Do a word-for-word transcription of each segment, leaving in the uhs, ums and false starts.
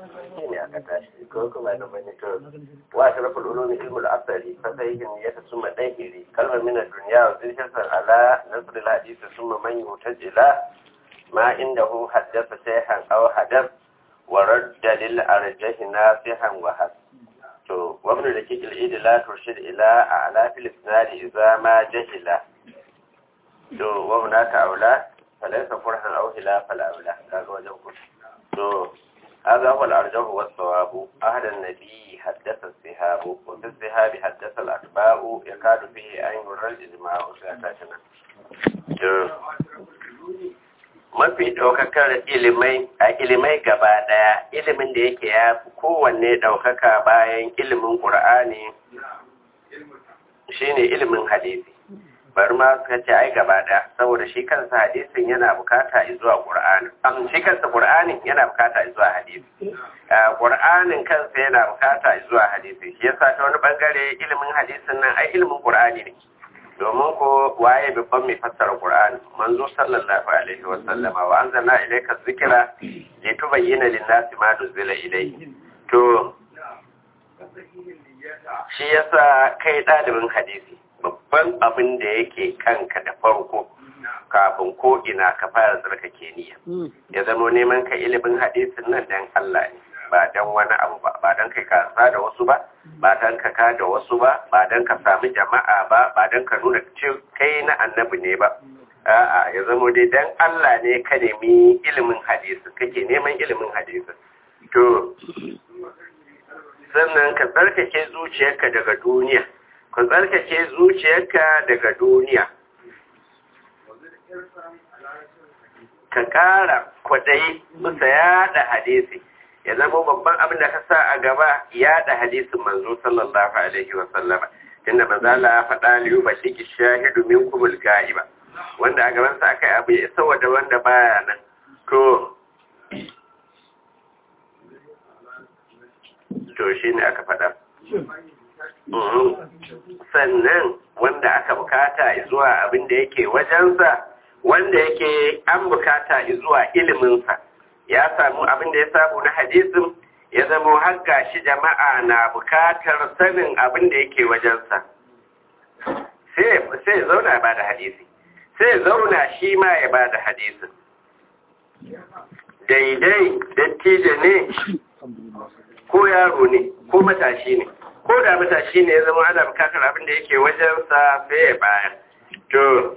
shi ne aka tashi ko kuma da bane to wa sharaful ulumi ilmul asali fa sayyin ya tasumma dahiri kalmar min ad-dunya wa zilhasan ala nasr al-hadith summa man yutajila ma indahu haddatha shay'an aw hadath wa radda lil arjah nasihan wa has to wa ibn daqiq al-id la turshid ila a'la fil isnad idza ma jahila to wa hunaka aula falaysa qurhan aw hilaf al-aula kaga wajen ku to هذا هو الأرجح والصواب أهل النبي حدث الصحاب وفي الصحاب حدث الأتباع يكاد فيه أن يرى الإجماع سيأتنا mafi ɗaukakar ilimai a ilimai gaba ɗaya ilimin da yake ya fi kowanne ɗaukaka bayan ilimin ƙur'ani shine ilimin hadisi bari ma suka ce ai gaba ɗaya saboda shi kansa hadisin yana bukata zuwa ƙur'ani am shi kansa ƙur'anin yana bukata zuwa hadisi ƙur'anin kansa yana bukata zuwa hadisi shi yasa ta wani bangare ilimin hadisin nan ai ilimin ƙur'ani ne domin ko waye babban mai fassara ƙur'ani manzo sallallahu alaihi wa sallama wa anzalna ilayka dhikra litubayyana lin-nasi ma nuzila ilayhi to shi yasa kai ɗalibin hadisi babban abin da yake kanka da farko kafin ko ina ka fara tsarkake niyya ya zama neman ka ilimin hadisin nan dan Allah ne ba dan wani abu ba ba dan kai ka sa da wasu ba ba dan ka ka da wasu ba ba dan ka samu jama'a ba ba dan ka nuna kai na annabi ne ba a'a ya zama dai dan Allah ne ka nemi ilimin hadisi kake neman ilimin hadisi to sannan ka tsarkake zuciyarka daga duniya ka tsarkake zuciyarka daga duniya ka ƙara kwaɗayi bisa yaɗa hadisi ya zama babban abin da ka sa a gaba yaɗa hadisin manzo sallallahu alaihi wa sallama tunda manzo Allah ya faɗa liyu ba shi ki shahidu minkum al-ghaiba wanda a gaban sa aka yi abu ya isa da wanda baya nan to to shine aka faɗa sannan wanda aka bukata zuwa abin da yake wajensa wanda yake an bukata zuwa iliminsa ya samu abin da ya samu na hadisin ya zama har gashi jama'a na bukatar sanin abin da yake wajensa sai ya zauna ya bada hadisi sai ya zauna shi ma ya bada hadisin daidai dattijo ne ko yaro ne ko matashi ne ko da matashi ne ya zama ana bukatar abin da yake wajensa sai ya bayar to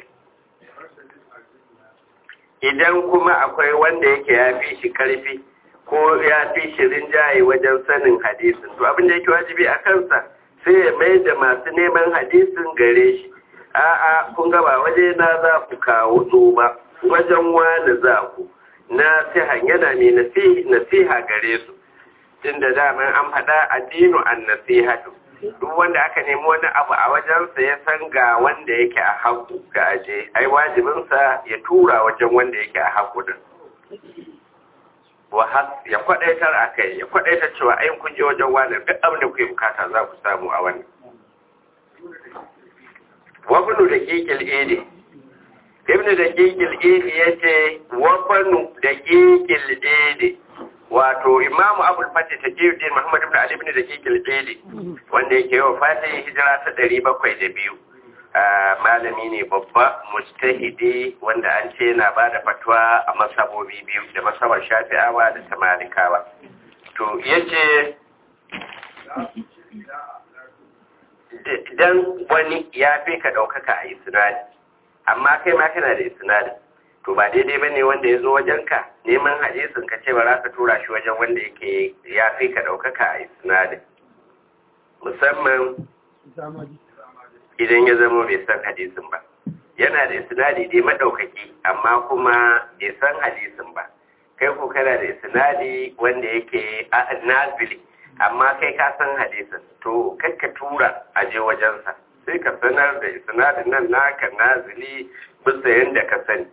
idan kuma akwai wanda yake ya fi shi karfi ko ya fi shi rinjaye wajen sanin hadisin to abin da yake wajibi a kansa sai ya mai da masu neman hadisin gare shi a'a kun gaba waje na za ku kawo zo ba wajen wani za ku nasihan yana ne nasiha gare su tunda daman an faɗa addinu an nasihatu duk wanda aka nemi wani abu a wajensa ya san ga wanda yake a haku ga aje ai wajibinsa ya tura wajen wanda yake a haku din ya kwadaitar a kai ya kwadaitar cewa ai kun je wajen wani duk abin da kuke bukata za ku samu a wannan wabnu da kikil idi ibnu da kikil idi yace wabnu da kikil idi wato imamu abul fatih tajiyuddin muhammad ibn ali ibn daqiq al-jili wanda yake wa fatih hijira ta ɗari bakwai da biyu malami ne babba mujtahidi wanda an ce yana bada fatwa a masabobi biyu da masabar shafi'awa da ta malikawa to yace dan wani ya fi ka daukaka a isnadi amma kai ma kana da isnadi to ba daidai bane wanda ya zo wajenka neman hadisin ka ce ba za ka tura shi wajen wanda yake ya fi ka ɗaukaka a isnadin musamman idan ya zama bai san hadisin ba yana da isnadi dai maɗaukaki amma kuma bai san hadisin ba kai ko kana da isnadi wanda yake nazili amma kai ka san hadisin to kai ka tura a je wajensa sai ka sanar da isnadin nan naka nazili bisa yadda ka sani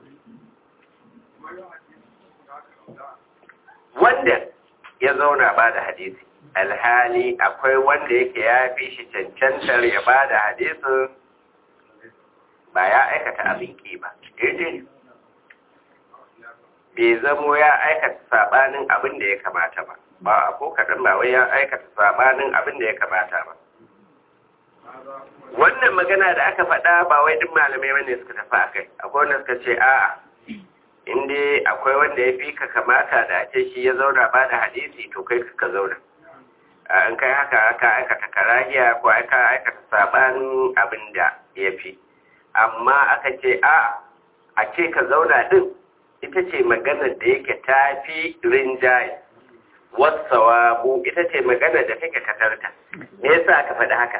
wanda ya zauna ba da hadisi alhali akwai wanda yake ya fi shi cancantar ya ba da hadisin ba ya aikata abin ki ba daidai bai zamo ya aikata sabanin abin da ya kamata ba ba ko kadan ba wai ya aikata sabanin abin da ya kamata ba wannan magana da aka faɗa ba wai duk malamai bane suka tafi akai akwai wanda suka ce a'a inda akwai wanda ya fi ka kamata da ake shi ya zauna ba da hadisi to kai ka zauna an kai haka aka aikata karahiya ko aka aikata sabanin abin da ya fi amma aka ce a a ce ka zauna din ita ce maganar da yake tafi rinjaye wasawabu ita ce maganar da take katarta me yasa aka faɗi haka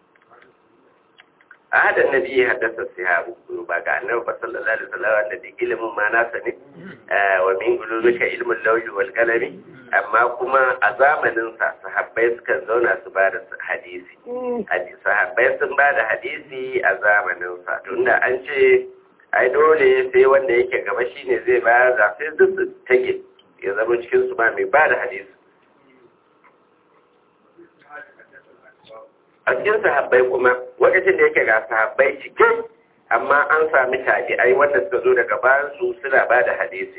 a hadan nabi haddasa sahabu ba ga annabi sallallahu alaihi wasallam wanda ilimin ma nasa ne wa min ulumika ilmul lawhi wal qalami amma kuma a zamanin sa sahabbai suka zauna su ba da hadisi hadisi sahabbai sun ba da hadisi a zamanin sa tunda an ce ai dole sai wanda yake gaba shine zai bayar da sai duk su take ya zama cikin su ba mai ba da hadisi a cikin sahabbai kuma lokacin da yake ga sahabbai cike amma an sami tabi'ai wanda suka zo daga bayan su suna ba da hadisi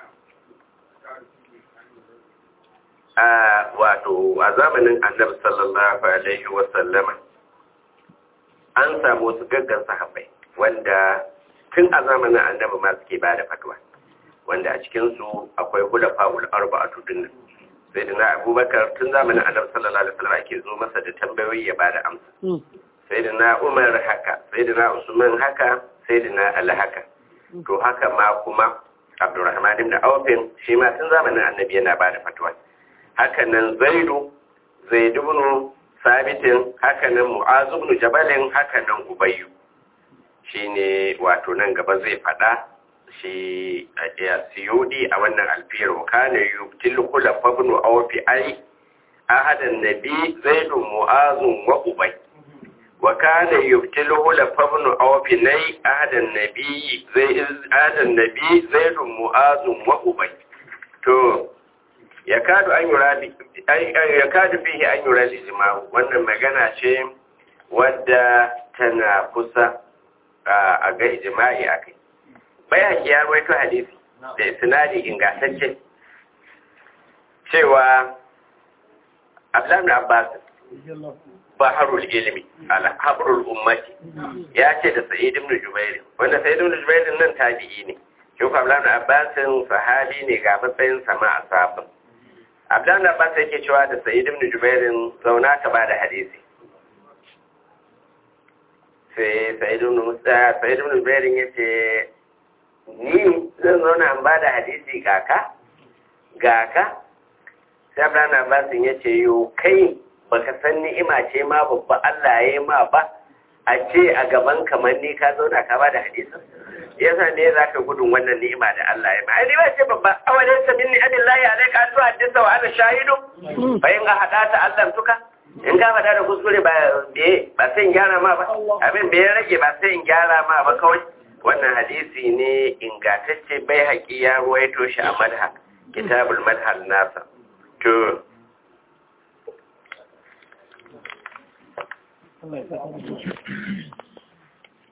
a wato a zamanin annabi sallallahu alaihi wa sallama an samu su gaggan sahabbai wanda tun a zamanin annabi ma suke ba da fatwa wanda a cikinsu akwai hulafa'ul arba'atu din sai da na abubakar tun zamanin annabi sallallahu alaihi wasallam ake zo masa da tambayoyi ya bada amsa sai da na umar haka sai da na usman haka sai da na ali haka to haka ma kuma abdurrahman ibn auf shi ma tun zamanin annabi yana bada fatwa haka nan zaidu zaid ibn sabitin haka nan mu'az ibn jabal haka nan ubayyu shine wato nan gaba zai fada shi a siyudi a wannan alfiyar kana yubtil khulafa ibn awf ai ahadan nabi zaid mu'az wa ubay wa kana yubtil khulafa ibn awf nay ahadan nabi zaid ahadan nabi zaid mu'az wa ubay to yakadu an yuradi yakadu fihi an yuradi jima'u wannan magana ce wadda tana kusa a ga ijma'i akai bayaki ya rawaito hadisi da isnadi ingantacce cewa Abdullah ibn Abbas baharul ilmi al-habrul ummati ya ce da Sa'id ibn Jubair wanda Sa'id ibn Jubair nan tabi'i ne shi ko Abdullah ibn Abbas sahabi ne ga matsayin sama a sahabin Abdullah ibn Abbas yake cewa da Sa'id ibn Jubair zauna ka bada hadisi sai Sa'idun Musa Sa'idun Zubair yace ni zan zauna an bada hadisi gaka gaka sai Abdullah Abbas yace yo kai baka san ni'ima ce ma babba Allah yayi ma ba a ce a gaban kamar ni ka zauna ka bada hadisi yasa ne zaka gudun wannan ni'ima da Allah ya ma ai ba ce babba awalin sabin ni abillahi alayka an tuhaddisa wa ana shahidu fa in hadata Allah tuka in ka faɗa da kuskure ba ba sai in gyara ma ba abin bai rage ba sai in gyara ma ba kawai wannan hadisi ne ingantacce bai haƙi ya ruwaito shi a madha kitabul madhal nasa to